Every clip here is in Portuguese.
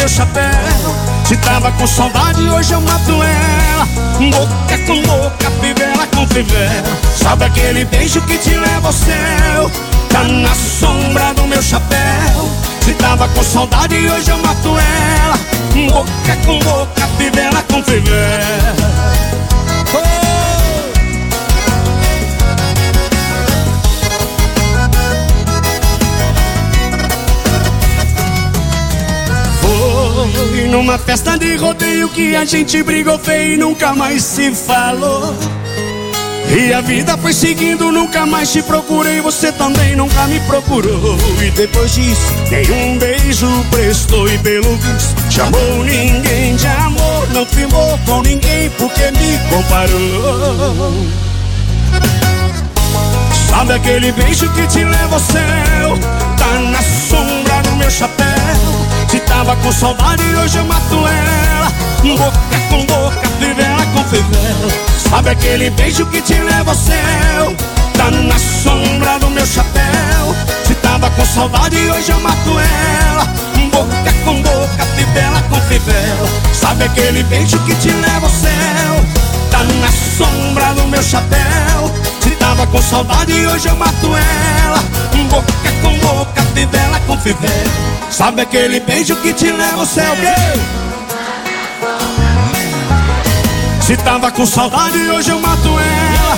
meu chapéu. Se tava com saudade, hoje eu mato ela. Boca com boca, fivela com fivela. Sabe aquele beijo que te leva ao céu? Tá na sombra do meu chapéu. Se tava com saudade, hoje eu mato ela. Boca com boca, fivela com fivela. Foi numa festa de rodeio que a gente brigou feio e nunca mais se falou. E a vida foi seguindo, nunca mais te procurei, você também nunca me procurou. E depois disso, nenhum beijo prestou e pelo visto chamou ninguém de amor. Não firmou com ninguém porque me comparou. Sabe aquele beijo que te leva ao céu? Tá na sombra do meu chapéu. Se tava com saudade, hoje eu mato ela. Boca com boca, fivela com fivela. Sabe aquele beijo que te leva ao céu? Tá na sombra do meu chapéu. Se tava com saudade, hoje eu mato ela. Boca com boca, fivela com fivela. Sabe aquele beijo que te leva ao céu? Tá na sombra do meu chapéu. Se tava com saudade, hoje eu mato ela. Boca com boca, fivela com fivela. Sabe aquele beijo que te leva ao céu? Se tava com saudade, hoje eu mato ela.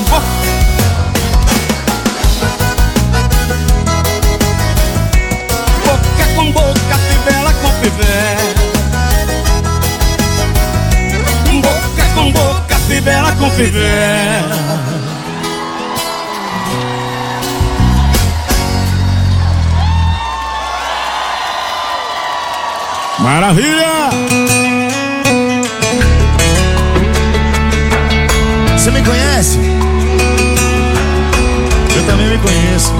Boca com boca, fivela com fivela. Boca com boca, fivela com fivela. Maravilha! Você me conhece? Eu também me conheço.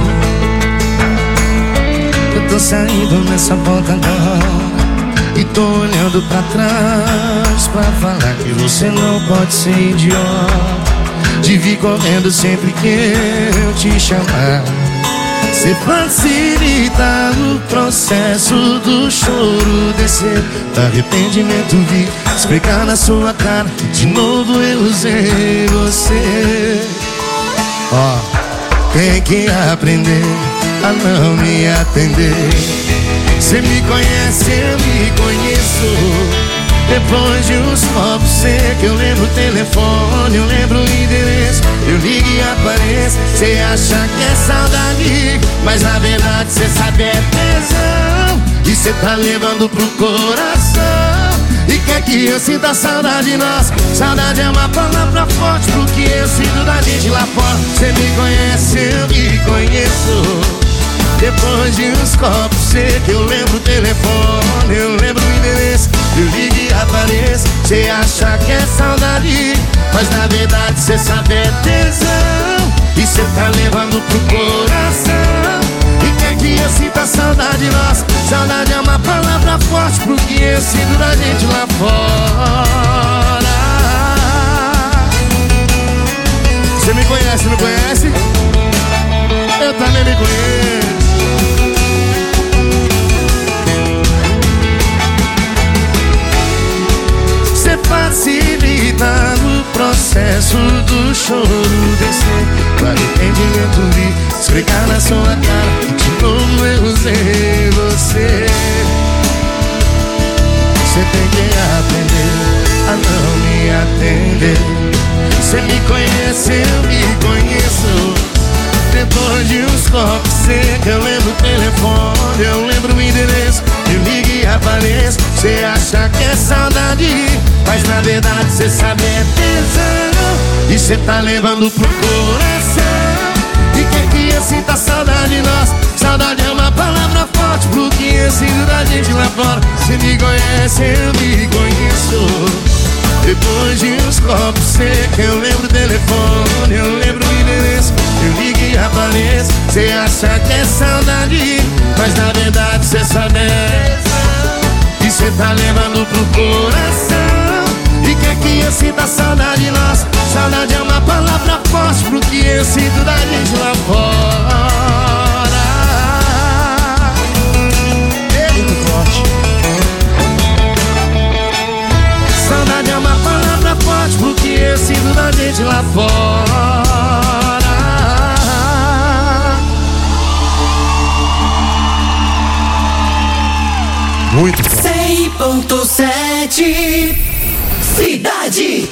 Eu tô saindo nessa volta agora e tô olhando pra trás pra falar que você não pode ser idiota de vir correndo sempre que eu te chamar. Você facilita o processo do choro descer, do arrependimento vir explicar na sua cara que de novo eu usei você. Ó, tem que aprender a não me atender. Você me conhece, eu me conheço. Depois de uns copos secos, eu lembro o telefone, eu lembro o endereço. Eu ligo e apareço, cê acha que é saudade, mas na verdade cê sabe é tesão. E cê tá levando pro coração e quer que eu sinta saudade nossa. Saudade é uma palavra forte pro que eu sinto da gente lá fora. Cê me conhece, eu me conheço. Depois de uns copos secos, eu lembro o telefone, eu lembro o endereço. Eu ligo e apareço, cê acha que é saudade, mas na verdade cê sabe é tesão. E cê tá levando pro coração e quer que eu sinta saudade nossa. Saudade é uma palavra forte pro que eu sinto da gente lá fora. Cê me conhece, me conhece? Eu também me conheço. Você facilita o processo do choro descer, do arrependimento vir explicar na sua cara que de novo eu usei você. Você tem que aprender a não me atender. Você me conhece, eu me conheço. Depois de uns copos secos, eu lembro o telefone, eu lembro o endereço. Eu ligo e apareço, cê acha que é saudade, mas na verdade cê sabe é tesão. E cê tá levando pro coração e quer que eu sinta saudade nossa. Saudade é uma palavra forte pro que eu sinto da gente lá fora. Cê me conhece, eu me conheço. Depois de uns copos secos, eu lembro o telefone, eu lembro o endereço. Eu ligo e apareço, cê acha que é saudade, mas na verdade cê sabe é tesão. E cê tá levando pro coração e quer que eu sinta saudade nossa. Saudade é uma palavra forte pro que eu sinto da gente lá fora. Muito forte. Muito bom. 100.7 Cidade.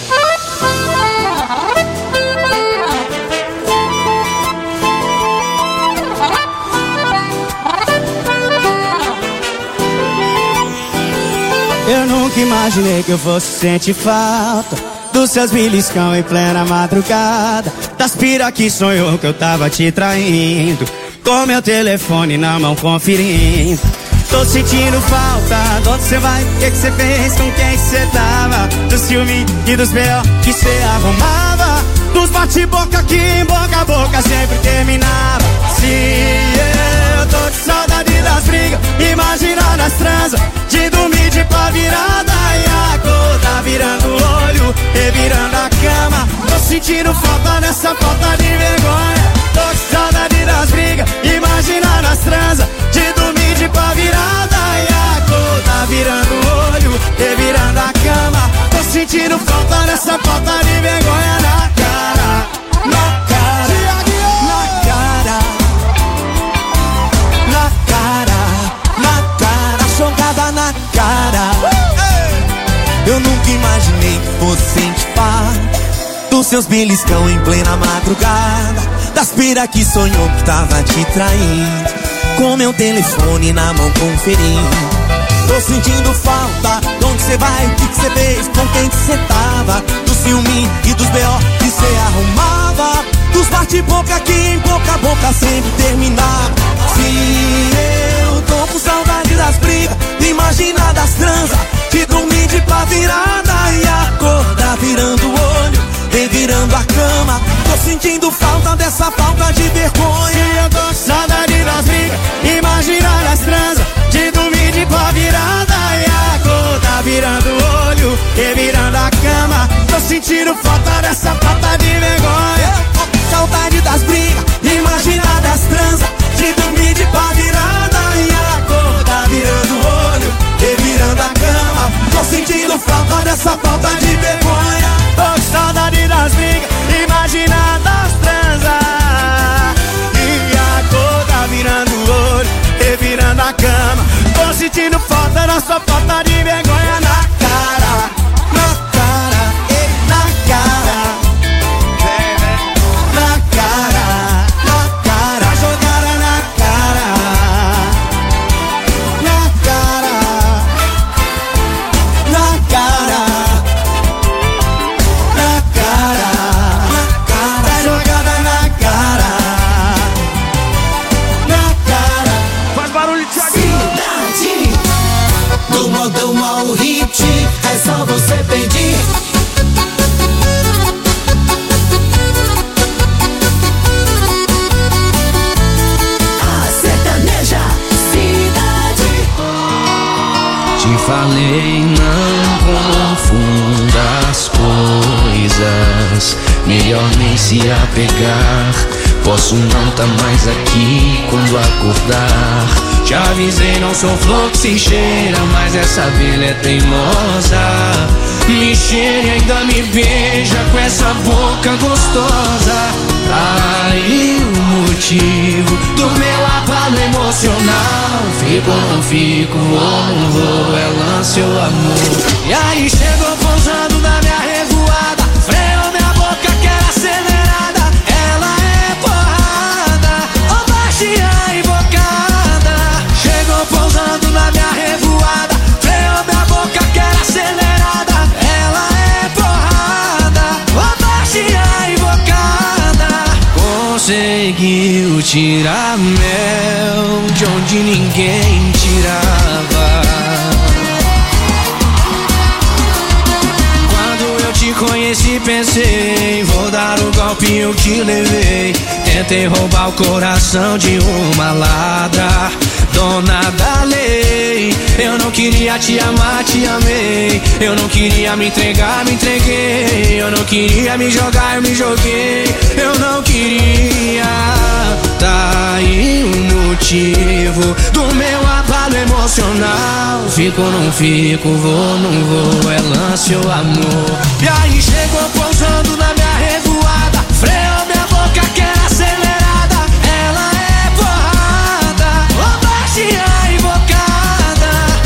Eu nunca imaginei que eu fosse sentir falta dos seus beliscão em plena madrugada, das pira que sonhou que eu tava te traindo, com meu telefone na mão conferindo. Tô sentindo falta, de onde cê vai, o que cê fez, com quem cê tava, do ciúme e dos B.O. que cê arrumava, dos bate-boca que em boca a boca sempre terminava. Se eu tô com saudade das brigas, imaginando as transas, de dormir de pá virada e acordar virando o olho, revirando a cama. Tô sentindo falta nessa falta de vergonha. Tô com saudade das brigas, imaginando as transas, de dormir de pá virada e acordar virando o olho, revirando a cama. Tô sentindo falta nessa falta de vergonha na cara, na cara, na cara, na cara, na cara, jogada na cara. Eu nunca imaginei que fosse sentir falta dos seus beliscão em plena madrugada, das pira que sonhou que tava te traindo, com meu telefone na mão conferindo. Tô sentindo falta, de onde cê vai, o que cê fez, com quem que cê tava, do ciúme e dos B.O. que cê arrumava, dos bate-boca que em boca a boca sempre terminava. Se eu tô com saudade das brigas, imagina das transas, de dormir de pá virada e acordar virando o olho, revirando a cama. Tô sentindo falta dessa falta de vergonha. Se eu tô com saudade das brigas, imaginar as transas, de dormir de pá virada e acordar virando o olho, revirando a cama. Tô sentindo falta dessa falta de vergonha. Saudade das brigas, imaginar das transas, de dormir de pá virada e acordar virando o olho, revirando a cama. Tô sentindo falta dessa falta de vergonha. Tô com saudade das brigas, imaginar das transas, e acordar virando o olho, revirando a cama. Tô sentindo falta da sua falta de vergonha na cara, na cara, na cara, na cara, na cara, jogada na cara, na cara, na cara, na cara, na cara, jogada na cara, na cara. Faz barulho, Thiaguinho. Do modão ao hit, é só você pedir. A sertaneja cidade. Te falei, não confunda as coisas, melhor nem se apegar. Posso não tá mais aqui quando acordar. Te avisei, não sou flor que se cheira, mas essa abelha é teimosa. Me cheira e ainda me beija com essa boca gostosa. Aí o motivo do meu abalo emocional. Fico ou não fico, vou não vou, é lance ou amor. E aí chegou pousando na minha revoada, freou minha boca que era acelerada. Ela é porrada, ou baixinha invocada. Chegou pousando na minha revoada, freou minha boca que era acelerada. Ela é porrada, ou baixinha invocada. Conseguiu tirar mel de onde ninguém tirava. Quando eu te conheci pensei, vou dar o golpe, eu te levei. Tentei roubar o coração de uma ladra, dona da lei. Eu não queria te amar, te amei. Eu não queria me entregar, me entreguei. Eu não queria me jogar, eu me joguei. Eu não queria. Tá aí o motivo do meu abalo emocional. Fico ou não fico, vou não vou, é lance ou amor. E aí chegou pousando na minha revoada, freou minha boca que era acelerada. Ela é porrada, ou baixinha invocada.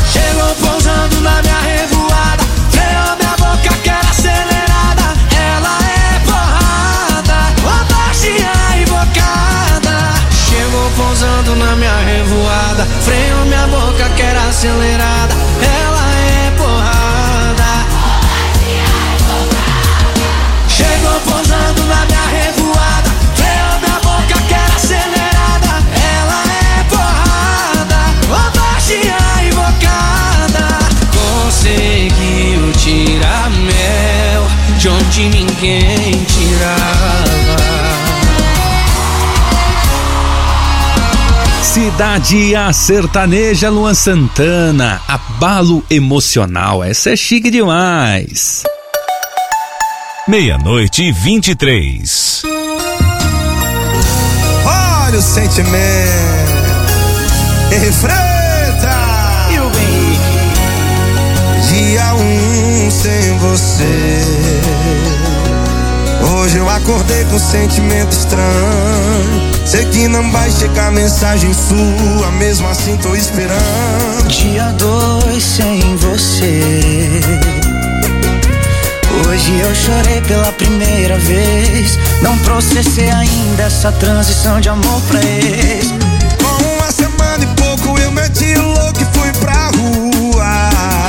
quem tirava. Cidade A Sertaneja, Luan Santana, abalo emocional, essa é chique demais. 00:23. Olha o sentimento, enfrenta. E o Henrique? Dia 1 sem você. Hoje eu acordei com um sentimento estranho. Sei que não vai chegar mensagem sua, mesmo assim tô esperando. Dia 2 sem você. Hoje eu chorei pela primeira vez. Não processei ainda essa transição de amor pra ex. Com uma semana e pouco eu meti o louco e fui pra rua.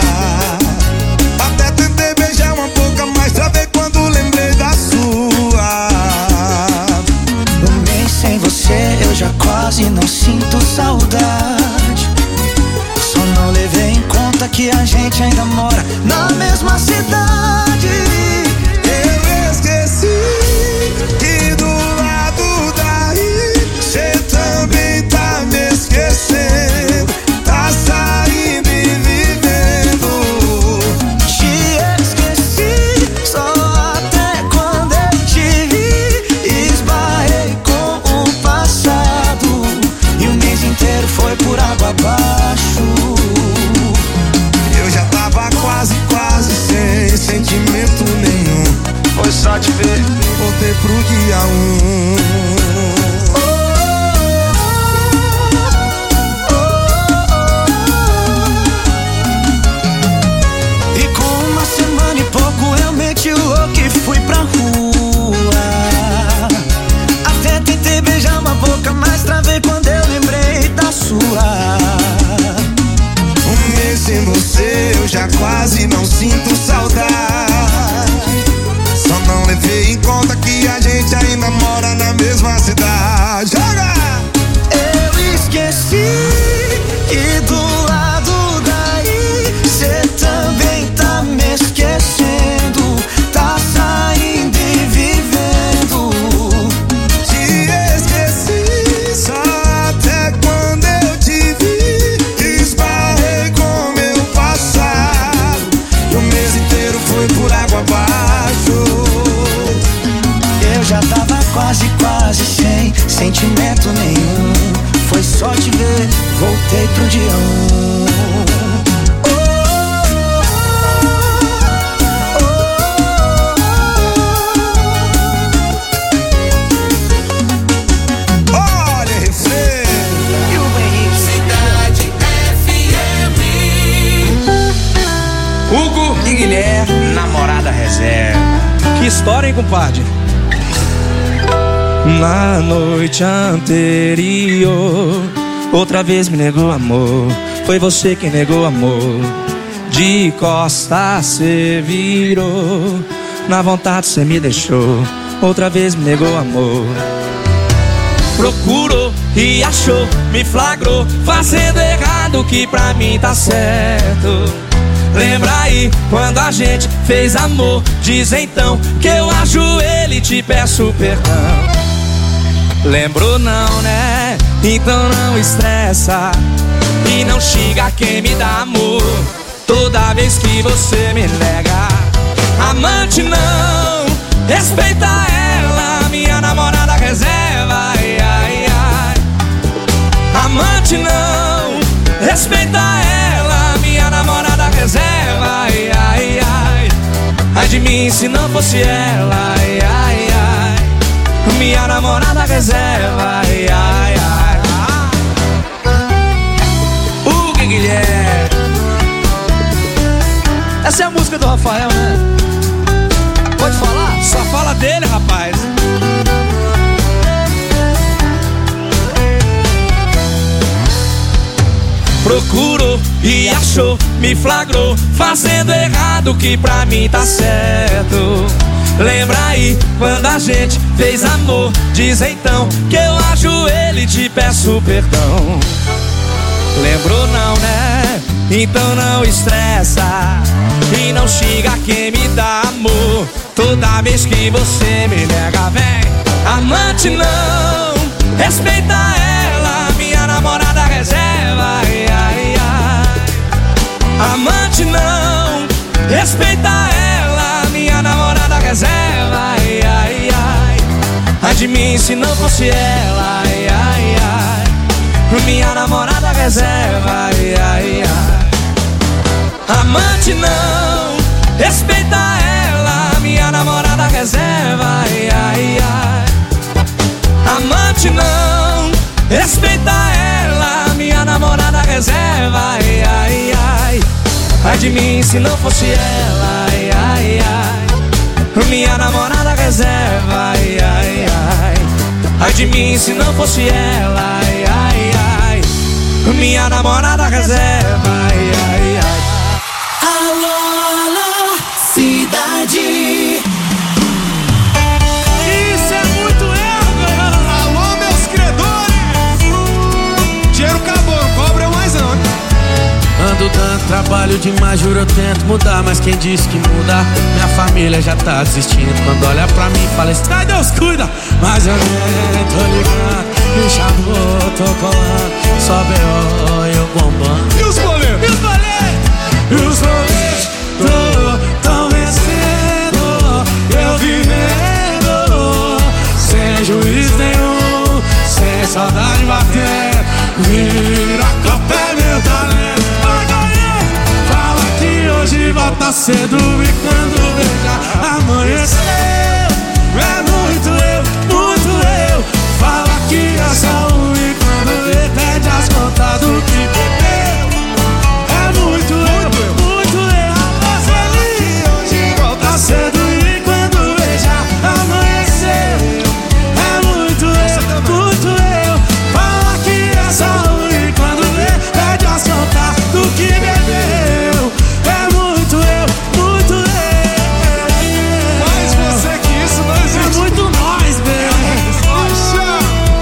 Até tentei beijar uma boca, mas travei quando lembrei da sua. Um mês sem você eu já quase não sinto saudade. Só não levei em conta que a gente ainda mora na mesma cidade. Eu esqueci que do lado daí cê também tá me esquecendo. Tá saindo e vivendo. Te esqueci só até quando eu te vi. Esbarrei com o passado e o mês inteiro foi por água abaixo. Eu já tava quase sem sentimento nenhum. Foi só te ver. Voltei pro dia 1. E com uma semana e pouco eu meti o louco e fui pra rua. Até tentei beijar uma boca, mas travei quando eu lembrei da sua. Um mês sem você eu já quase não sinto saudade. Só não levei em conta que a gente ainda mora na mesma cidade. Joga! Eu esqueci que do lado daí cê também tá me esquecendo. Tá saindo e vivendo. Te esqueci só até quando eu te vi. Esbarrei com meu passado e o mês inteiro foi por água abaixo. Eu já tava quase sem sentimento nenhum. Foi só te ver, voltei pro dia 1. Olha, refém. E o Henrique? Cidade FM. Hugo e Guilherme, namorada reserva. Que história, hein, compadre? Na noite anterior, outra vez me negou amor. Foi você quem negou amor. De costas cê virou. Na vontade cê me deixou. Outra vez me negou amor. Procurou e achou, me flagrou, fazendo errado que pra mim tá certo. Lembra aí quando a gente fez amor? Diz então que eu ajoelho e te peço perdão. Lembrou não, né? Então não estressa e não xinga quem me dá amor. Toda vez que você me nega, amante não, respeita ela, minha namorada reserva. Ai, ai, ai. Amante não, respeita ela, minha namorada reserva. Ai, ai, ai. Ai de mim se não fosse ela. Ai, ai, ai. Minha namorada reserva, ai, ai, ai. Hugo e Guilherme. Essa é a música do Rafael, né? Pode falar? Só fala dele, rapaz. Procurou e achou, me flagrou, fazendo errado que pra mim tá certo. Lembra aí quando a gente fez amor? Diz então que eu ajoelho e te peço perdão. Lembrou não, né? Então não estressa e não xinga quem me dá amor. Toda vez que você me nega, vem. Amante não, respeita ela, minha namorada reserva. Ai, ai, ai. Amante não, respeita ela, minha namorada reserva. Ai, ai, ai. Ai de mim se não fosse ela. Ai, ai, ai. Minha namorada reserva. Ai, ai, ai. Amante não, respeita ela, minha namorada reserva. Ai, ai, ai. Amante não, respeita ela, minha namorada reserva. Ai, ai, ai. Ai de mim se não fosse ela. Ai, ai, ai. Minha namorada reserva. Ai, ai, ai. Ai de mim se não fosse ela. Ai, ai, ai. Minha namorada reserva. Ai, ai, ai. Alô, alô, cidade. Isso é muito erro. Alô, meus credores. Dinheiro acabou, não cobra mais não. Ando dando trabalho demais, juro eu tento mudar, mas quem disse que muda? Minha família já tá desistindo. Quando olha pra mim fala, ai Deus cuida. Mas eu nem tô ligando, me chamou, tô colando. Só B.O. eu bombando. E os boletos? E os boletos? E os boletos tão vencendo, eu vivendo sem juiz nenhum, sem saudade batendo. Vira café, meu talento. Fala que hoje volta cedo e quando beijar amanheceu. É muito eu. Fala que é só um e quando vê pede as contas do que bebeu. É muito eu. Fala que hoje volta cedo e quando beijar amanheceu. É muito eu. Fala que é só um e quando vê pede as contas do que bebeu. É muito eu. Mais você que isso não existe. É muito nós, velho. Poxa.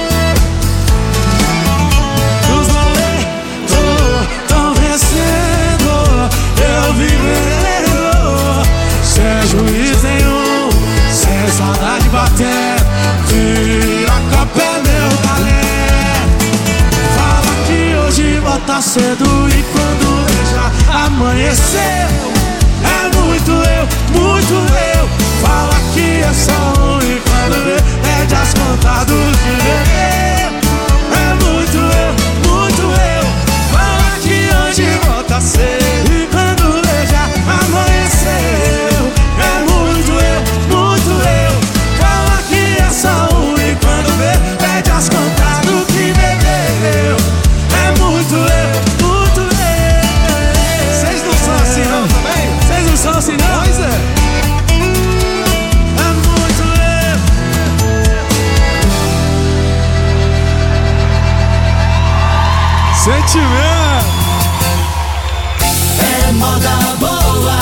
Os boletos tão vencendo, eu vivendo sem juiz nenhum, sem saudade batendo. Vira copé, meu talento. Fala que hoje volta cedo e quando veja amanheceu. É muito eu. Fala que é só um e quando vê pede as contas do que bebeu. É muito eu. Fala que hoje volta cedo e quando veja amanheceu. É muito eu. Fala que é só um e quando vê pede as contas do que bebeu. É muito eu. Vocês não são assim não também? Vocês não são assim não? Pois é. É muito eu. Sentimento. É moda boa,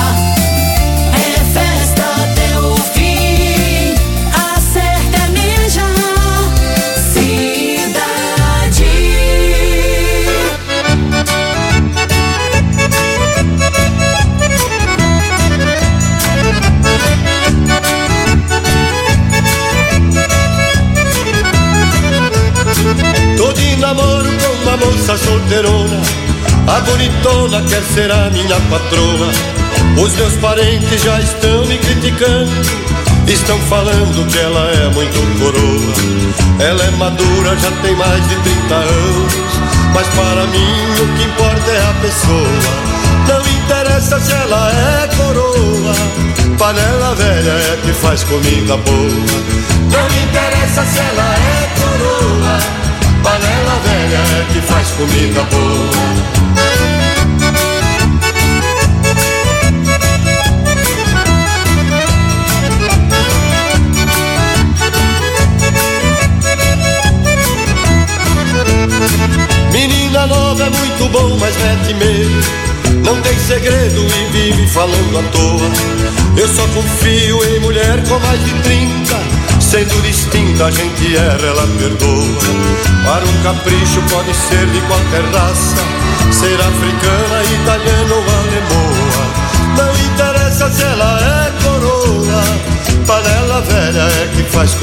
é festa até o fim. A sertaneja cidade. Tô de namoro com uma moça solteirona, a bonitona quer ser a minha patroa. Os meus parentes já estão me criticando, estão falando que ela é muito coroa. Ela é madura, já tem mais de 30 anos, mas para mim o que importa é a pessoa. Não interessa se ela é coroa, panela velha é que faz comida boa. Não interessa se ela é coroa, panela velha é que faz comida boa. Menina nova é muito bom, mas mete medo. Não tem segredo e vive falando à toa. Eu só confio em mulher com mais de 30. Sendo distinta a gente erra, ela perdoa. Para um capricho pode ser de qualquer raça, ser africana, italiana ou alemoa. Não interessa se ela é coroa,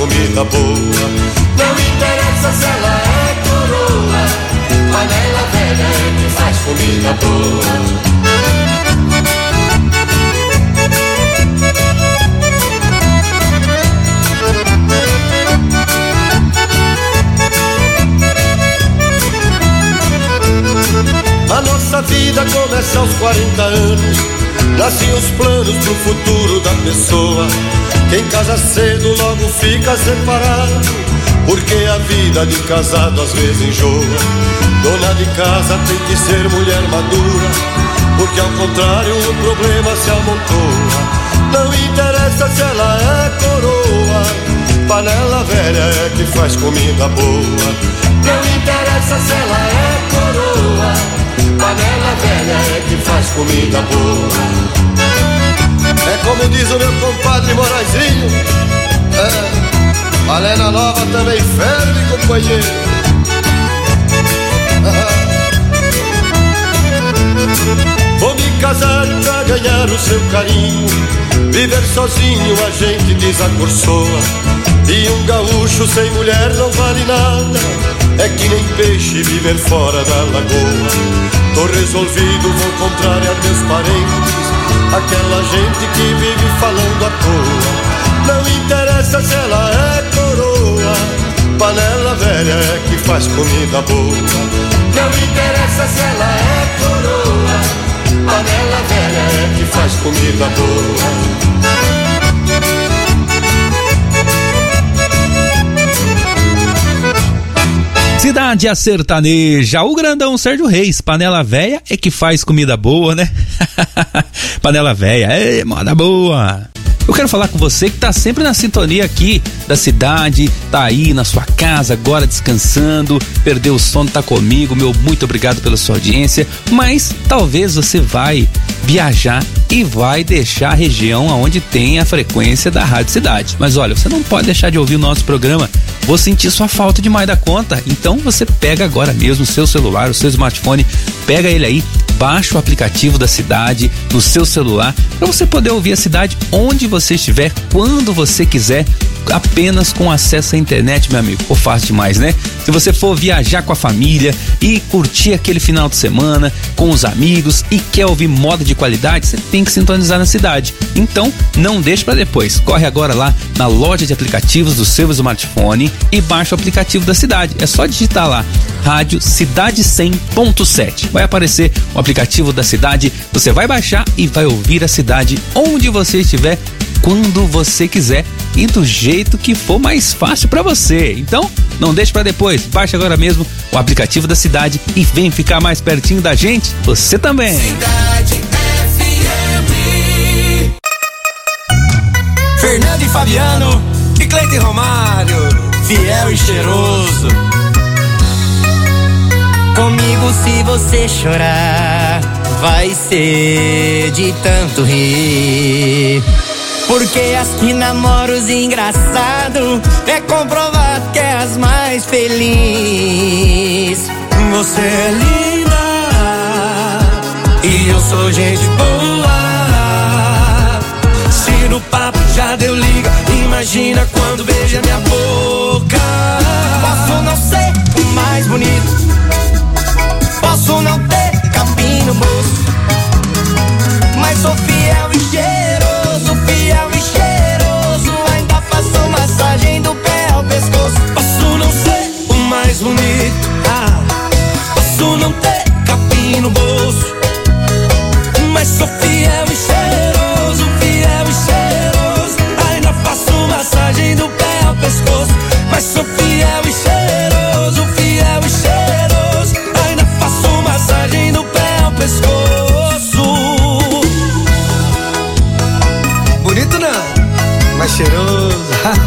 comida boa. Não interessa se ela é coroa, panela velha é que faz comida boa. A nossa vida começa aos 40 anos, nascem os planos pro futuro da pessoa. Quem casa cedo logo fica separado, porque a vida de casado às vezes enjoa. Dona de casa tem que ser mulher madura, porque ao contrário o problema se amontoa. Não interessa se ela é coroa, panela velha é que faz comida boa. Não interessa se ela é coroa, panela velha é que faz comida boa. É como diz o meu compadre Moraizinho, panela nova também ferve, companheiro. Vou me casar pra ganhar o seu carinho, viver sozinho a gente desacursoa. E um gaúcho sem mulher não vale nada, é que nem peixe viver fora da lagoa. Tô resolvido, vou contrariar meus parentes, aquela gente que vive falando à toa. Não interessa se ela é coroa, panela velha é que faz comida boa. Não interessa se ela é coroa, panela velha é que faz comida boa. Cidade a Sertaneja, o grandão Sérgio Reis, panela véia é que faz comida boa, né? Panela véia, moda boa. Eu quero falar com você que tá sempre na sintonia aqui da cidade, tá aí na sua casa agora descansando, perdeu o sono, tá comigo, meu muito obrigado pela sua audiência, mas talvez você vai viajar e vai deixar a região onde tem a frequência da Rádio Cidade. Mas olha, você não pode deixar de ouvir o nosso programa, vou sentir sua falta demais da conta, então você pega agora mesmo o seu celular, o seu smartphone, pega ele aí, baixa o aplicativo da cidade no seu celular para você poder ouvir a cidade onde você estiver, quando você quiser, apenas com acesso à internet, meu amigo. Pô, fácil demais, né? Se você for viajar com a família e curtir aquele final de semana com os amigos e quer ouvir moda de qualidade, você tem que sintonizar na cidade. Então, não deixe para depois. Corre agora lá na loja de aplicativos do seu smartphone e baixa o aplicativo da cidade. É só digitar lá Rádio Cidade 100.7. Vai aparecer o aplicativo da cidade, você vai baixar e vai ouvir a cidade onde você estiver, quando você quiser e do jeito que for mais fácil para você. Então, não deixe para depois. Baixe agora mesmo o aplicativo da cidade e vem ficar mais pertinho da gente. Você também. Cidade FM. Fernando e Fabiano e Cleiton e Romário, fiel e cheiroso. Comigo se você chorar, vai ser de tanto rir. Porque as que namoram os engraçado, é comprovado que é as mais felizes. Você é linda e eu sou gente boa. Se no papo já deu liga, imagina quando beija minha boca. Posso não ser o mais bonito, posso não ter capim no bolso, mas sou fiel e cheiroso, fiel e cheiroso. Ainda faço massagem do pé ao pescoço. Posso não ser o mais bonito, posso não ter capim no bolso, mas sou fiel e cheiroso, fiel e cheiroso. Ainda faço massagem do pé ao pescoço, mas sou fiel e cheiroso, fiel e cheiroso. Ainda faço massagem do pé ao pescoço. Bonito não, mas cheiroso.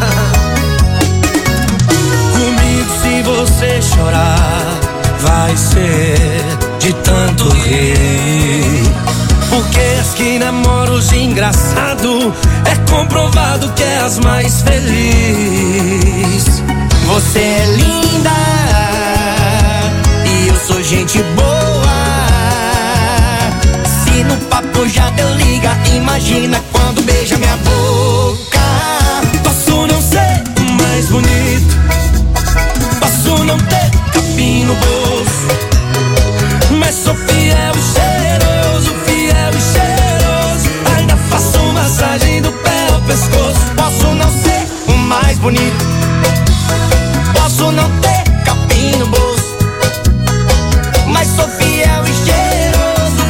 Comigo se você chorar, vai ser de tanto rir. Porque as que namoram os engraçado, é comprovado que é as mais felizes. Você é linda e eu sou gente boa. Se no papo já deu liga, imagina quando beija minha boca. Posso não ser o mais no bolso. Mas sou fiel e cheiroso. Ainda faço massagem do pé ao pescoço. Posso não ser o mais bonito, posso não ter capim no bolso, mas sou fiel e cheiroso.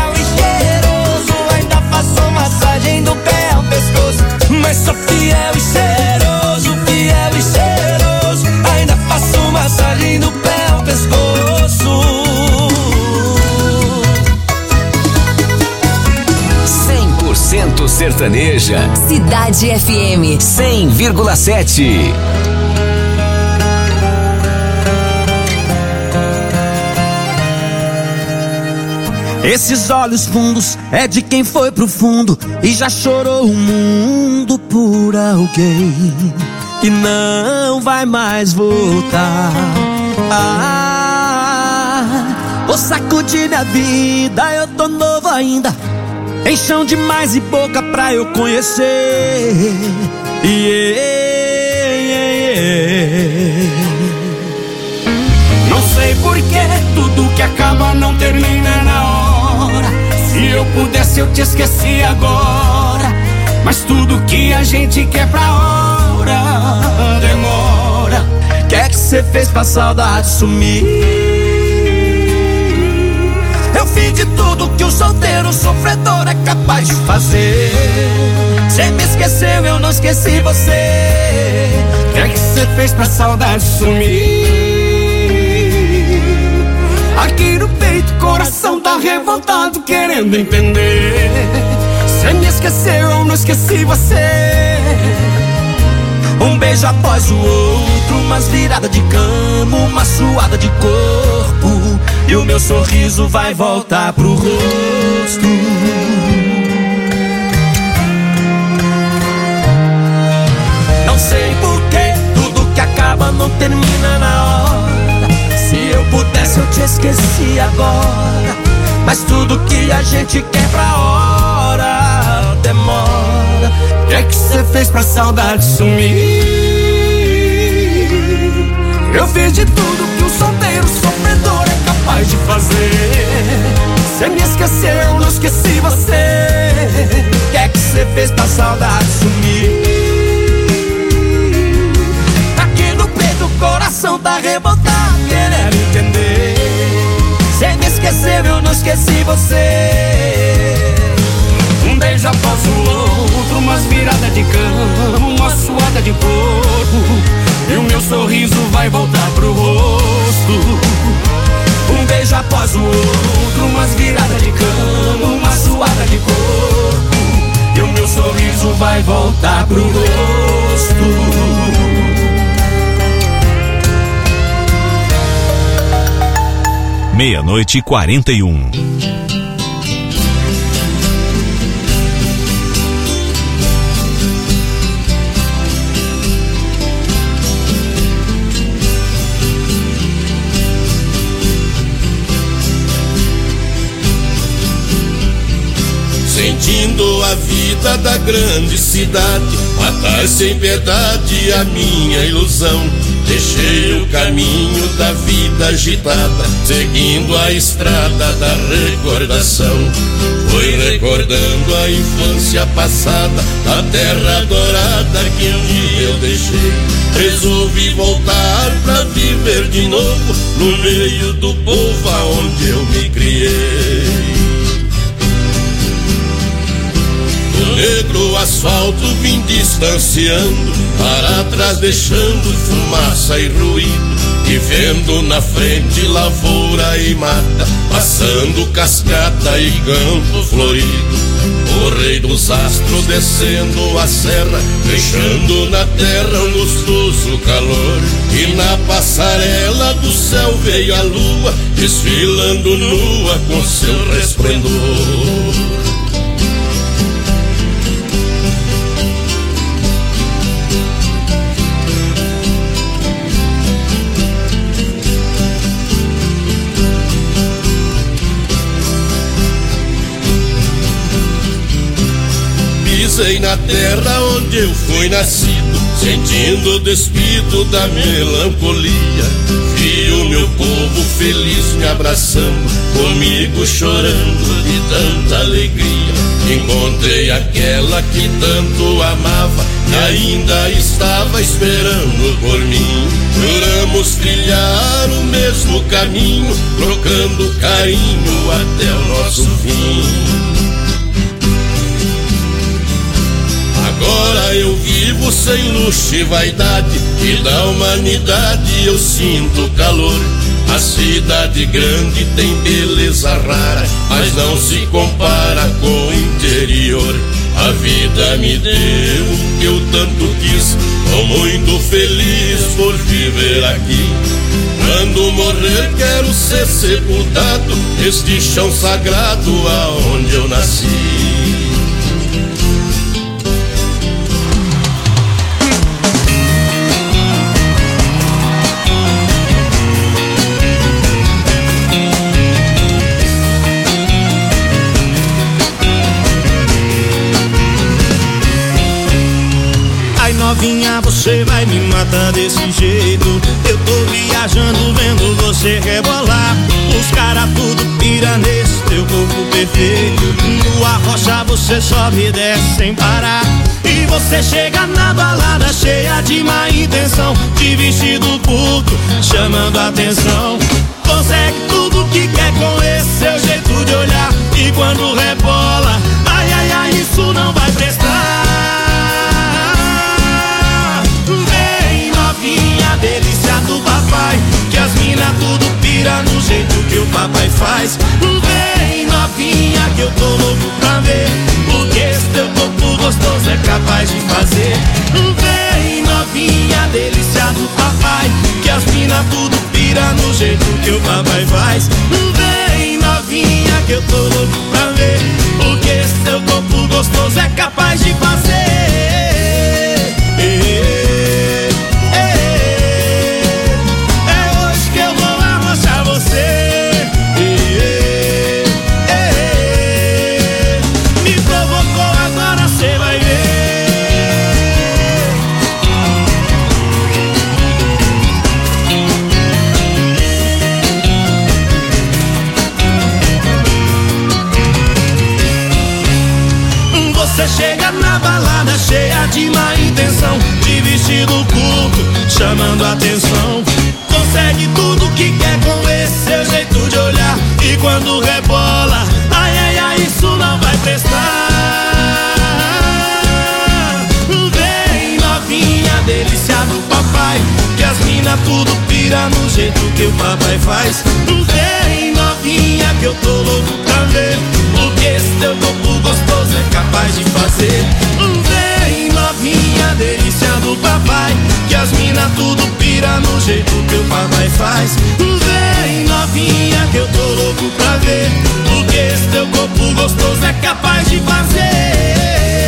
Ainda faço massagem do pé ao pescoço. Mas sou fiel e cheiroso. Ainda faço massagem do pé ao pescoço. 100% sertaneja. Cidade FM 100,7. Esses olhos fundos é de quem foi pro fundo e já chorou o mundo por alguém que não vai mais voltar. Vou sacudir minha vida, eu tô novo ainda. Tem chão demais e boca pra eu conhecer. Não sei porquê, tudo que acaba não termina na hora. Se eu pudesse eu te esqueci agora, mas tudo que a gente quer pra hora demora. Que é que cê fez pra saudade sumir? Eu fiz de tudo que um solteiro sofredor é capaz de fazer. Cê me esqueceu, eu não esqueci você. Que é que cê fez pra saudade sumir? Aqui no peito, coração tá revoltado, querendo entender. Cê me esqueceu, eu não esqueci você. Um beijo após o outro, umas viradas de cama, uma suada de corpo, e o meu sorriso vai voltar pro rosto. Não sei porquê, tudo que acaba não termina na hora. Se eu pudesse eu te esqueci agora, mas tudo que a gente quer pra hora demora. O que é que cê fez pra saudade sumir? Eu fiz de tudo que um solteiro sofredor é capaz de fazer. Cê me esqueceu, eu não esqueci você. O que é que cê fez pra saudade sumir? Aqui no peito o coração tá revoltado, querendo entender. Cê me esqueceu, eu não esqueci você. Um beijo após o outro, umas viradas de cama, uma suada de corpo, e o meu sorriso vai voltar pro rosto. Um beijo após o outro, umas viradas de cama, uma suada de corpo, e o meu sorriso vai voltar pro rosto. 00:41. Sentindo a vida da grande cidade, matar sem piedade a minha ilusão. Deixei o caminho da vida agitada, seguindo a estrada da recordação. Fui recordando a infância passada, da terra dourada que um dia eu deixei. Resolvi voltar pra viver de novo, no meio do povo aonde eu me criei. Do negro asfalto vim distanciando, para trás deixando fumaça e ruído, e vendo na frente lavoura e mata, passando cascata e campo florido. O rei dos astros descendo a serra, deixando na terra um gostoso calor, e na passarela do céu veio a lua, desfilando nua com seu resplendor. Pisei na terra onde eu fui nascido, sentindo o despido da melancolia. Vi o meu povo feliz me abraçando, comigo chorando de tanta alegria. Encontrei aquela que tanto amava, que ainda estava esperando por mim. Juramos trilhar o mesmo caminho, trocando carinho até o nosso fim. Agora eu vivo sem luxo e vaidade, e da humanidade eu sinto calor. A cidade grande tem beleza rara, mas não se compara com o interior. A vida me deu o que eu tanto quis, tô muito feliz por viver aqui. Quando morrer quero ser sepultado neste chão sagrado aonde eu nasci. Novinha, você vai me matar desse jeito. Eu tô viajando vendo você rebolar. Os caras tudo pira nesse teu corpo perfeito. Nua rocha você sobe e desce sem parar. E você chega na balada cheia de má intenção, de vestido curto, chamando a atenção. Consegue tudo que quer com esse seu jeito de olhar. E quando rebola, ai, ai, ai, isso não vai prestar. Delícia do papai, que as mina tudo pira no jeito que o papai faz. Vem novinha que eu tô louco pra ver o que esse teu corpo gostoso é capaz de fazer. Vem novinha, delícia do papai, que as mina tudo pira no jeito que o papai faz. Vem novinha que eu tô louco pra ver o que esse teu corpo gostoso é capaz de fazer. Chega na balada cheia de má intenção, de vestido curto, chamando a atenção. Consegue tudo que quer com esse seu jeito de olhar. E quando rebola, ai, ai, ai, isso não vai prestar. Vem novinha, delícia do papai, que as mina tudo pira no jeito que o papai faz. Vem novinha que eu tô louco pra ver o que esse teu corpo gostoso é capaz de fazer. Vem novinha, delícia do papai, que as mina tudo pira no jeito que o papai faz. Vem novinha que eu tô louco pra ver o que esse teu corpo gostoso é capaz de fazer.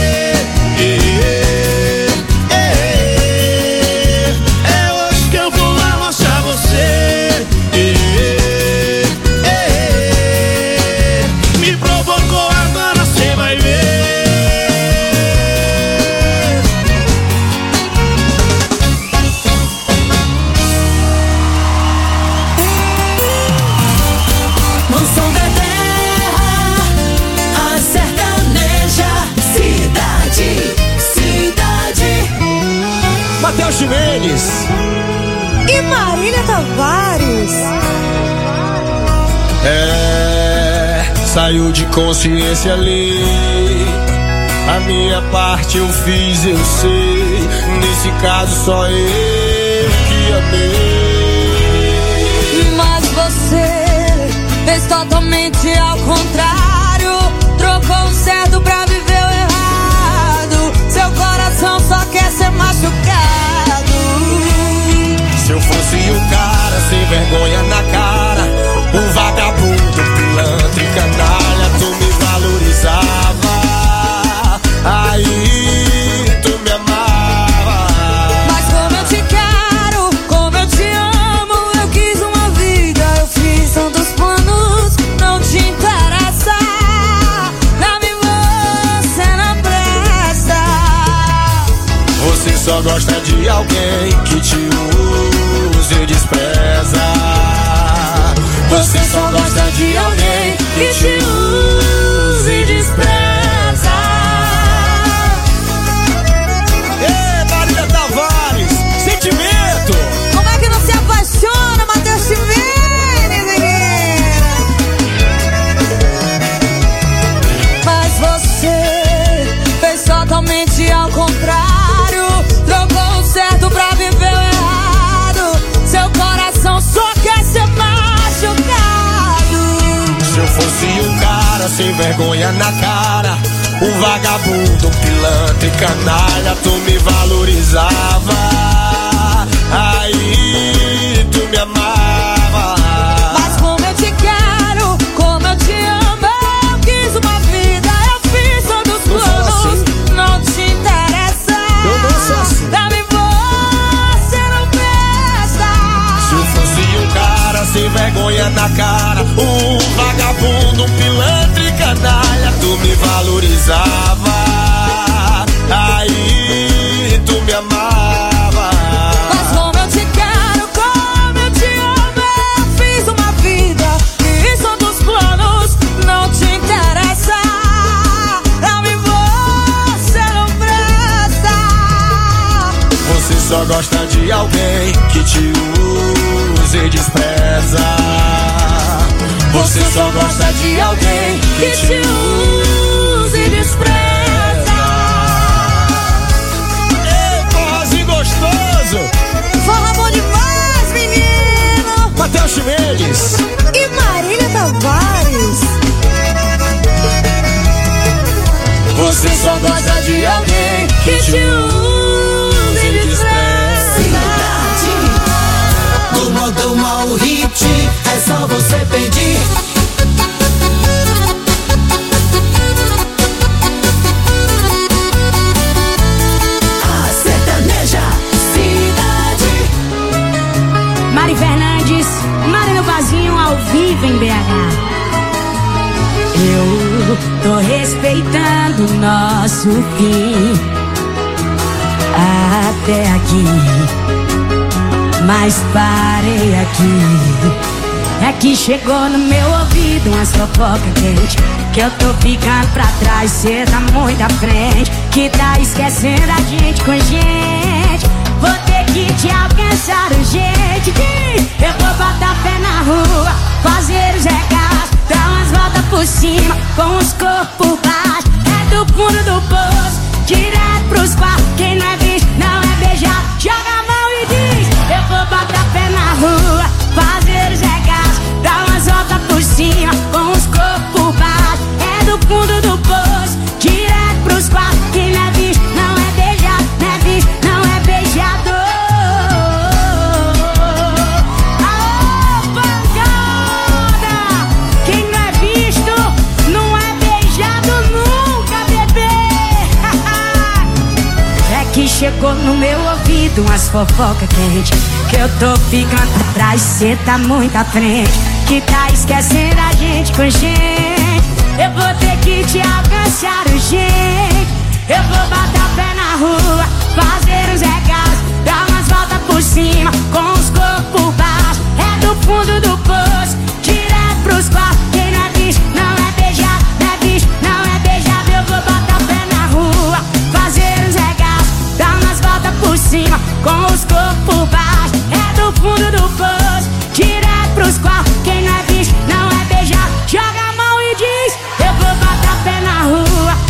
É hoje que eu vou arrochar você. Me provocou, agora cê vai ver. Mansão da Terra, a sertaneja, cidade. Matheus Jimenez e Marília Tavares. Saiu de consciência ali. A minha parte eu fiz, eu sei. Nesse caso só eu que amei. Mas você fez totalmente ao contrário. Trocou o certo pra viver o errado. Seu coração só quer ser machucado. Se eu fosse o cara sem vergonha na cara, um vagabundo, pilantra e canalha, tu me valorizava. Aí tu me amava. Mas como eu te quero, como eu te amo, eu quis uma vida, eu fiz tantos planos, não te interessa. Pra mim você não presta. Você só gosta de alguém que te usa e despreza. Você só gosta de alguém que te usa e despreza. Ei, Marília Tavares, sentimento. Como é que não se apaixona, Matheus Chimenez, menina? Mas você fez totalmente ao contrário. Trocou o certo pra viver o errado. Seu coração só quer ser machucado. Se eu fosse um cara sem vergonha na cara, um vagabundo, um pilantra e canalha, tu me valorizava. Aí tu me amava. Mas como eu te quero, como eu te amo, eu quis uma vida, eu fiz todos os planos. Não te interessa. Eu não sou assim. Pra mim você não presta. Se eu fosse um cara sem vergonha na cara, um vagabundo, um pilantra e canalha, tu me valorizava. Aí tu me amava. Mas como eu te quero, como eu te amo, eu fiz uma vida, fiz todos os planos. Não te interessa. Pra mim você não presta. Você só gosta de alguém que te usa e despreza. Você só gosta de alguém que te usa e despreza. Ei, forrozinho gostoso. Fala bom demais, menino. Matheus Chimenez. E Marília Tavares. Você só gosta de alguém Que te usa e despreza. Do modo mal hit, é só você pedir. A sertaneja cidade. Mari Fernandes, Mari no Barzinho, ao vivo em BH. Eu tô respeitando o nosso fim até aqui, mas parei aqui. É que chegou no meu ouvido umas fofocas quente, que eu tô ficando pra trás, cê tá muito à frente, que tá esquecendo a gente com gente. Vou ter que te alcançar urgente. Eu vou botar pé na rua, fazer os recados, dar umas voltas por cima, com os corpos baixos. É do fundo do poço, direto pros quartos. Quem não é visto, não é beijado. Joga a mão e diz: eu vou botar pé na rua, fazer os recados, dar umas voltas por cima, com os corpos baixos. É do fundo do poço, direto pros quartos. Quem não é visto, não é beijado. Não é visto, não é beijado. Aô, pancada! Quem não é visto, não é beijado nunca, bebê. É que chegou no meu ouvido umas fofocas quentes, que eu tô ficando pra trás, cê tá muito à frente, que tá esquecendo a gente com gente. Eu vou ter que te alcançar urgente. Eu vou botar pé na rua, fazer os recados, dar umas voltas por cima, com os corpos baixos. É do fundo do poço, direto pros quartos. Quem não é visto, não é beijado. Não é visto, não é beijado. Eu vou botar pé na rua, fazer os recados, dar umas voltas por cima, com os corpos baixos. É do fundo do poço, direto pros quartos. Quem não é visto, não é beijado. Joga a mão e diz: eu vou botar pé na rua,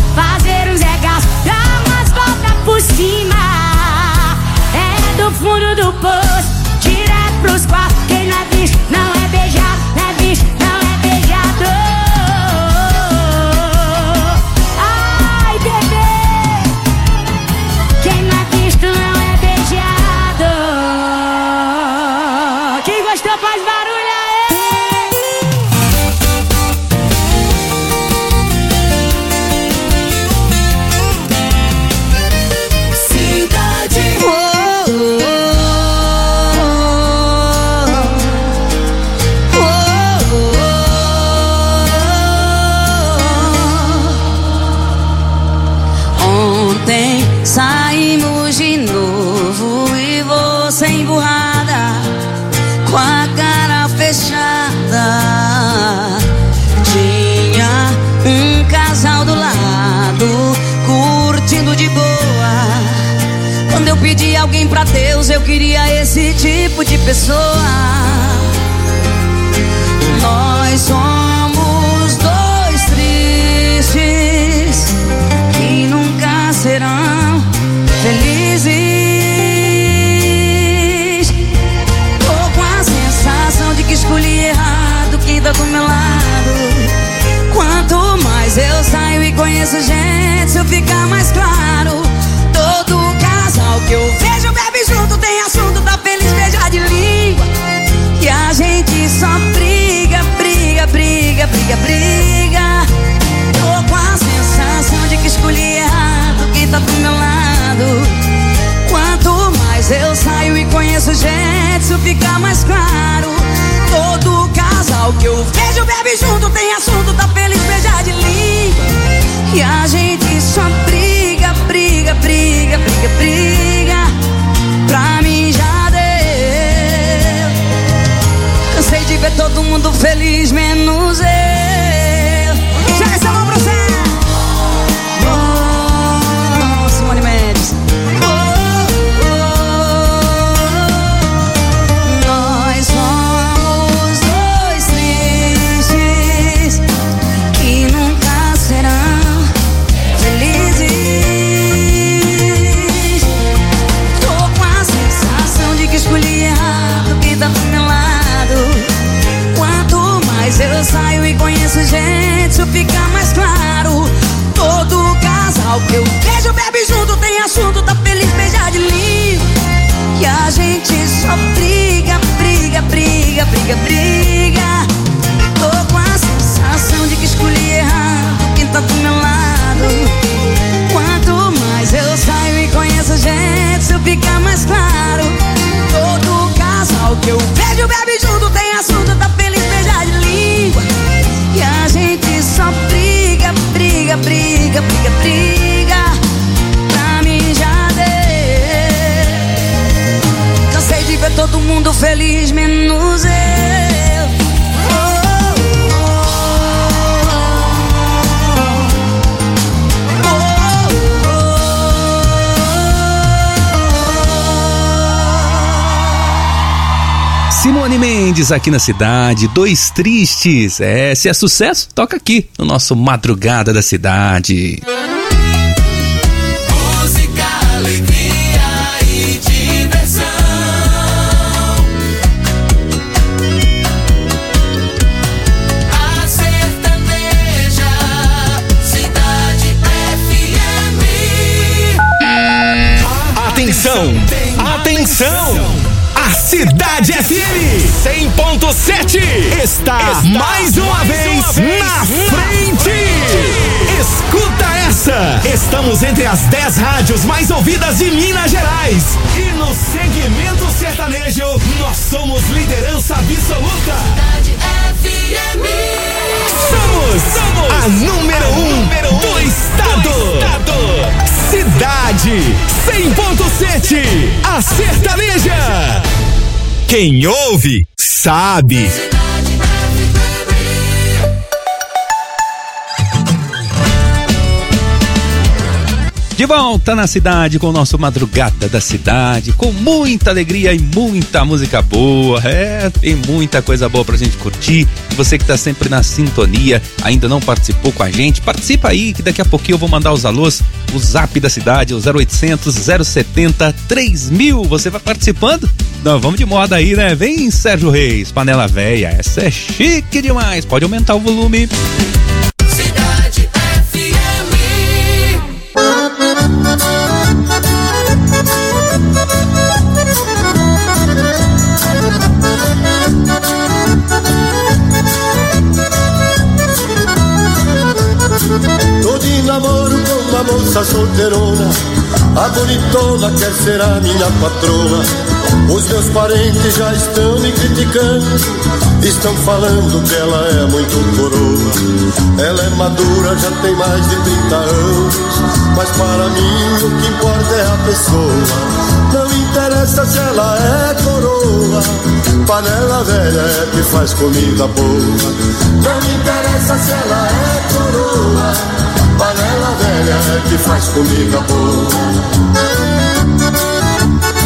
queria alguém pra Deus, eu queria esse tipo de pessoa. Nós somos dois tristes que nunca serão felizes. Tô com a sensação de que escolhi errado quem tá do meu lado. Quanto mais eu saio e conheço gente, isso fica mais claro. Todo casal que eu vejo bebe junto, tem assunto, tá feliz, beija de língua. E a gente só briga, briga, briga, briga, briga. Tô com a sensação de que escolhi errado quem tá do meu lado. Quanto mais eu saio e conheço gente, isso fica mais claro. Todo casal que eu vejo bebe junto, tem assunto, tá feliz, beija de língua. E a gente só briga, briga, briga, briga, briga. Pra mim já deu. Cansei de ver todo mundo feliz, menos eu. Joga essa mão pra você. Oh, Simone Mendes. Nós somos dois tristes que nunca serão felizes. Tô com a sensação de que escolhi errado quem tá do meu lado. Quanto mais eu saio e conheço gente, isso fica mais claro. Todo casal que eu vejo bebe junto, tem assunto, tá feliz, beija de língua. E a gente só briga, briga, briga, briga, briga. Tô com a sensação de que escolhi errado quem tá do meu lado. Quanto mais eu saio e conheço gente, isso fica mais claro. Todo casal que eu vejo bebe junto, tem assunto, tá feliz, beija de língua. E a gente só briga, briga, briga, briga, briga. Pra mim já deu. Cansei de ver todo mundo feliz, menos eu. Simone Mendes aqui na cidade, Dois Tristes. É, se é sucesso, toca aqui no nosso Madrugada da Cidade. Música, alegria e diversão. A sertaneja, Cidade FM. Atenção, atenção! A Cidade FM 100.7 está mais uma vez na frente. Escuta essa! Estamos entre as 10 rádios mais ouvidas de Minas Gerais. E no segmento sertanejo, nós somos liderança absoluta. Cidade FM. Somos a número 1 do estado. Cidade 100.7, a sertaneja. Quem ouve, sabe. De volta na cidade com o nosso Madrugada da Cidade, com muita alegria e muita música boa. É, tem muita coisa boa pra gente curtir. Você que tá sempre na sintonia, ainda não participou com a gente, participa aí que daqui a pouquinho eu vou mandar os alôs, o zap da cidade, o 0800 070 3000. Você vai participando? Nós vamos de moda aí, né? Vem, Sérgio Reis, Panela Véia, essa é chique demais. Pode aumentar o volume. Cidade FM. Tô de namoro com uma moça solteirona, a bonitona quer ser a minha patroa. Os meus parentes já estão me criticando, estão falando que ela é muito coroa. Ela é madura, já tem mais de 30 anos, mas para mim o que importa é a pessoa. Não interessa se ela é coroa, panela velha é que faz comida boa. Não interessa se ela é coroa, panela velha é que faz comida boa.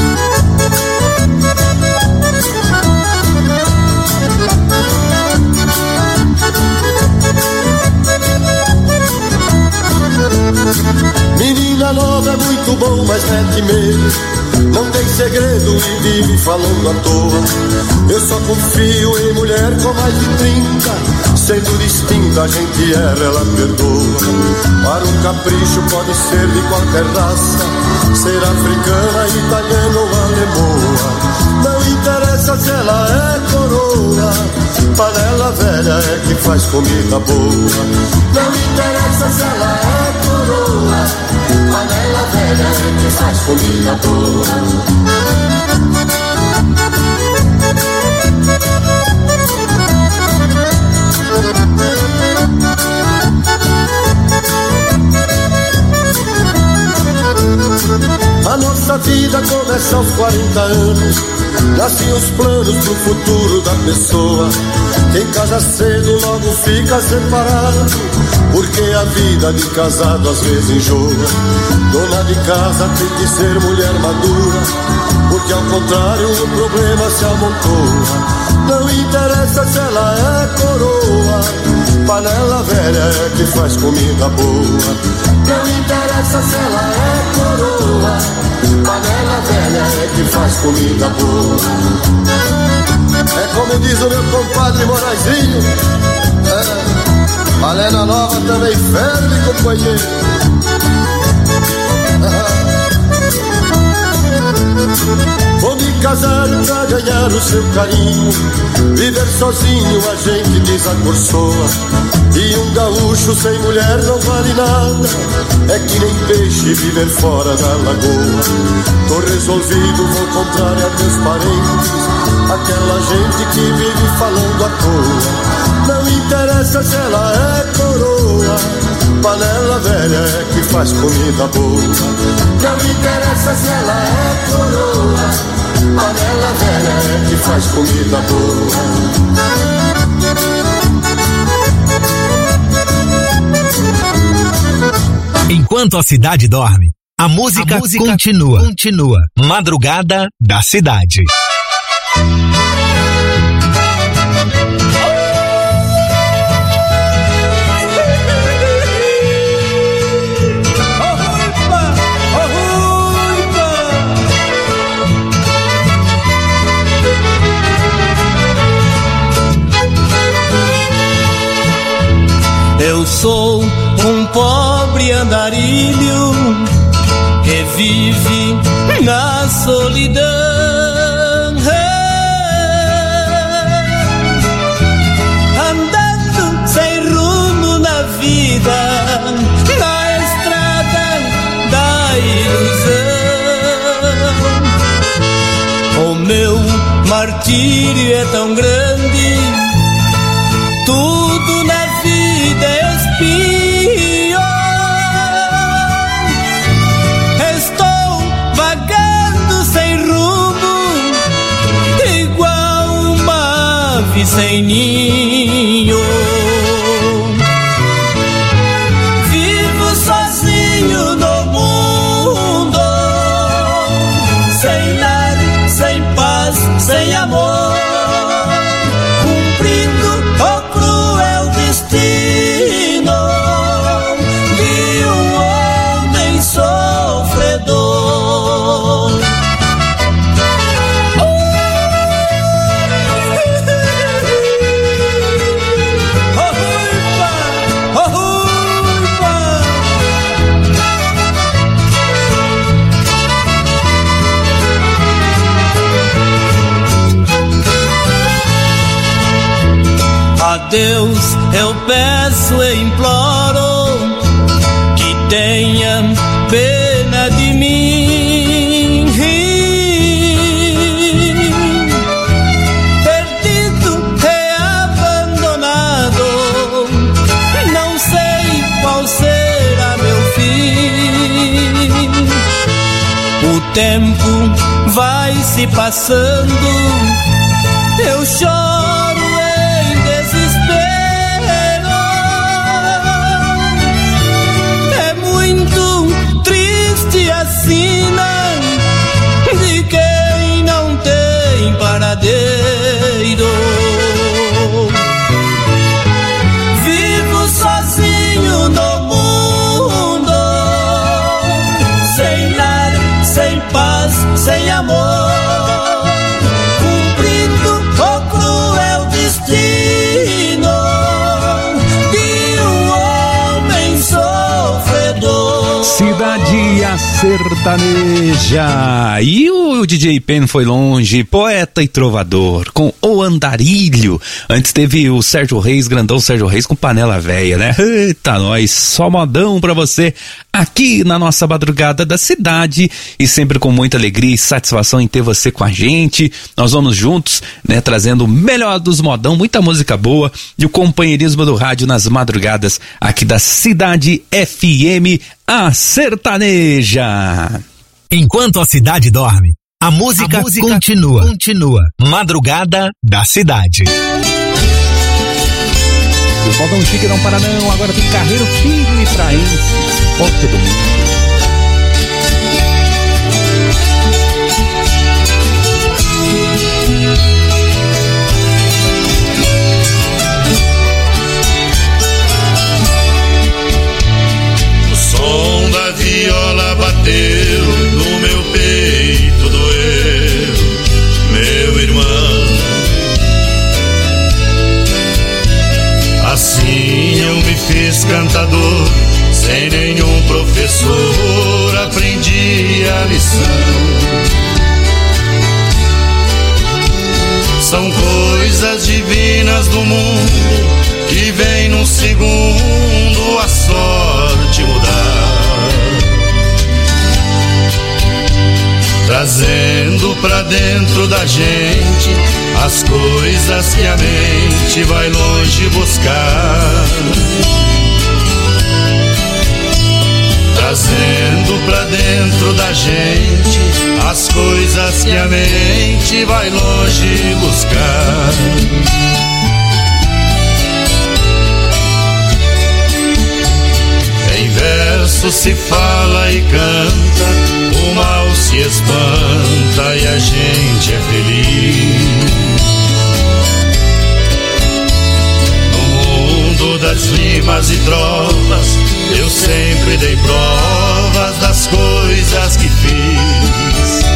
Vida nova é muito bom, mas mete medo. Não tem segredo e vive falando à toa. Eu só confio em mulher com mais de 30. Sendo distinta a gente erra, ela perdoa. Para um capricho pode ser de qualquer raça, ser africana, italiana ou alemoa. Não interessa se ela é coroa, panela velha é que faz comida boa. Não interessa se ela é coroa, panela velha é que faz comida boa. A nossa vida começa aos 40 anos. Nascem os planos pro futuro da pessoa. Quem casa cedo logo fica separado, porque a vida de casado às vezes enjoa. Dona de casa tem que ser mulher madura, porque ao contrário o problema se amontoa. Não interessa se ela é coroa, panela velha é que faz comida boa. Não interessa se ela é coroa, panela velha é que faz comida boa. É como diz o meu compadre Moraizinho, panela nova também ferve, companheiro. Vou me casar pra ganhar o seu carinho. Viver sozinho a gente desacorçoa. E um gaúcho sem mulher não vale nada. É que nem peixe viver fora da lagoa. Tô resolvido, vou contrário a meus parentes, aquela gente que vive falando à toa. Não interessa se ela é coroa, panela velha é que faz comida boa. Não interessa se ela é coroa, panela velha é que faz comida boa. Enquanto a cidade dorme, a música continua. Madrugada da Cidade. Eu sou um pobre andarilho que vive na solidão, andando sem rumo na vida, na estrada da ilusão. O meu martírio é tão grande, tudo na vida espiou. Estou vagando sem rumo, igual uma ave sem ninho. Vivo sozinho no mundo, sem lar, sem paz, sem amor. Deus, eu peço e imploro que tenha pena de mim. Perdido e abandonado, não sei qual será meu fim. O tempo vai se passando, eu choro. Sina de quem não tem paradeiro. Vivo sozinho no mundo, na sertaneja. E o DJ Pen foi longe, poeta e trovador, com O Andarilho. Antes teve o Sérgio Reis, grandão Sérgio Reis com Panela Véia, né? Eita, nós, só modão pra você aqui na nossa madrugada da cidade, e sempre com muita alegria e satisfação em ter você com a gente. Nós vamos juntos, né, trazendo o melhor dos modão, muita música boa e o companheirismo do rádio nas madrugadas aqui da Cidade FM, a sertaneja. Enquanto a cidade dorme, a música continua. Madrugada da Cidade. O Modão Chique não para não, agora tem Carreiro Filho e Praense, Porto do Mundo. O som da viola bateu no meu peito, doeu, meu irmão. Assim eu me fiz cantador, sem nenhum professor aprendi a lição. São coisas divinas do mundo que vem num segundo a sorte mudar, trazendo pra dentro da gente as coisas que a mente vai longe buscar, trazendo pra dentro da gente as coisas que a mente vai longe buscar. Em verso se fala e canta, o mal se espanta e a gente é feliz. No mundo das rimas e trovas, eu sempre dei provas das coisas que fiz.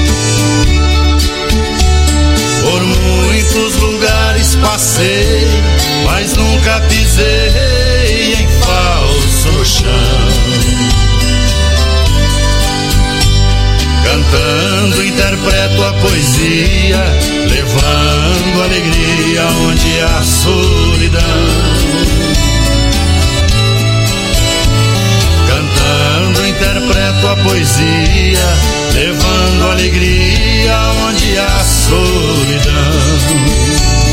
Por muitos lugares passei, mas nunca pisei em falso no chão. Cantando interpreto a poesia, levando alegria onde há solidão. Cantando interpreto a poesia, levando alegria onde há solidão.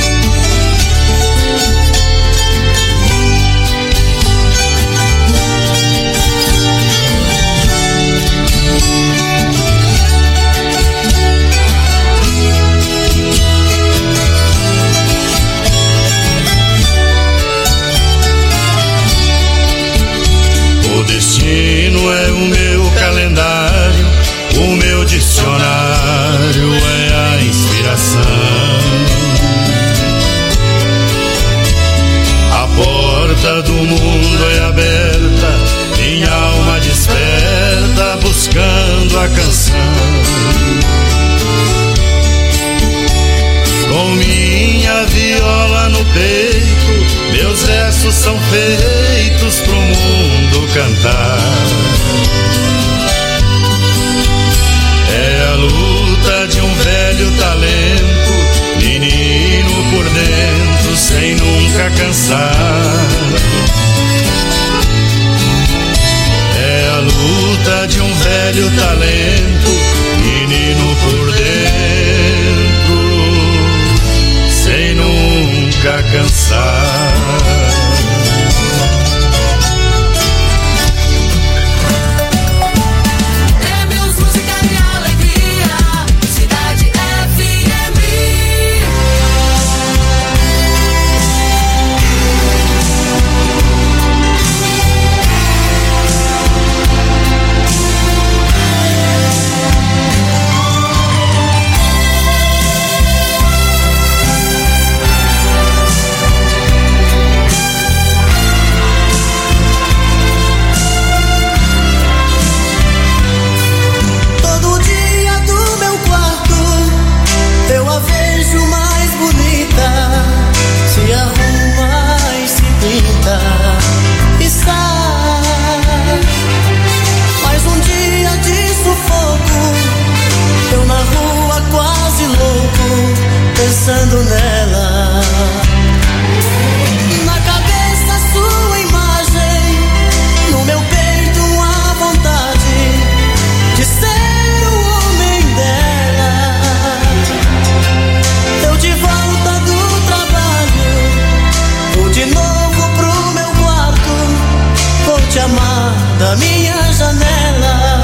O destino é o meu calendário, o meu dicionário é a inspiração. A porta do mundo é aberta, minha alma desperta buscando a canção. Com minha viola no peito, meus versos são feitos pro mundo cantar. É a luta de um velho talento, menino por dentro sem nunca cansar. É a luta de um velho talento, menino por dentro sem nunca cansar. pensando nela. Na cabeça sua imagem, no meu peito a vontade de ser o homem dela. Eu de volta do trabalho, vou de novo pro meu quarto, vou te amar da minha janela.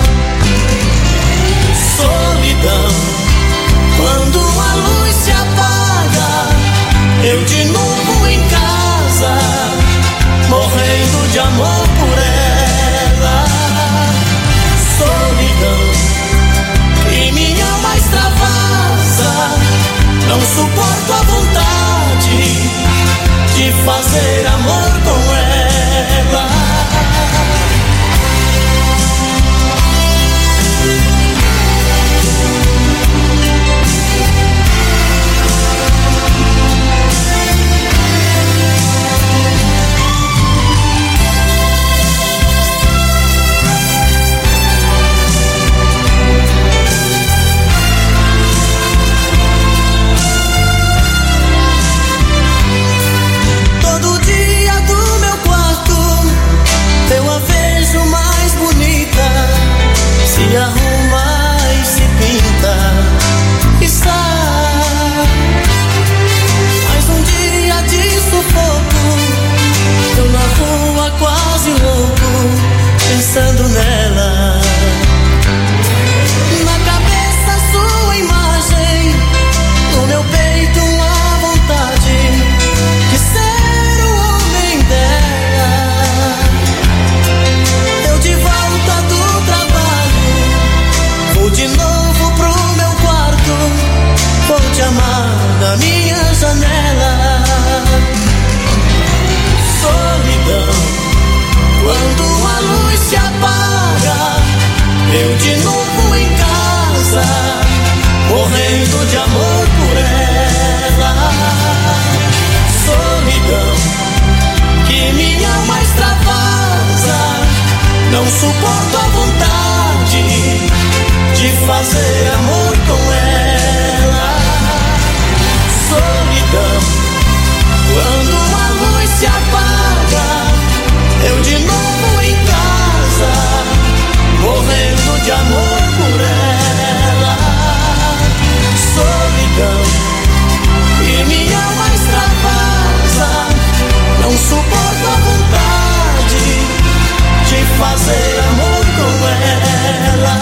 Solidão, quando a luz se apaga, eu de novo em casa, morrendo de amor por ela. Solidão, que minha alma extravasa, não suporto a vontade de fazer amor com ela. Se arruma e se pinta e sai. Mais um dia de sufoco, eu na rua quase louco, pensando nela. Na cabeça sua imagem, no meu peito a vontade de ser o homem dela. Eu de volta do trabalho, vou de novo pro meu quarto, vou te amar da minha janela. Solidão, quando a luz se apaga, eu de novo em casa, morrendo de amor por ela. Solidão, que minha alma extravasa, não suporto a vontade de fazer amor com ela. Solidão, quando a luz se apaga, eu de novo em casa, morrendo de amor por ela. Solidão, e minha alma extravasa, não suporto a vontade de fazer amor com ela.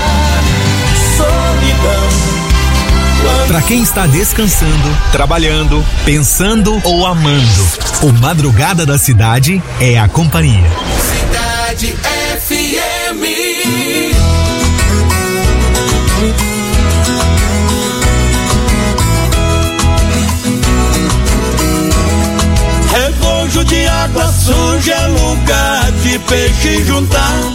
Solidão. Pra quem está descansando, trabalhando, pensando ou amando, o Madrugada da Cidade é a companhia. Cidade FM. Regojo de água suja é lugar de peixe juntar.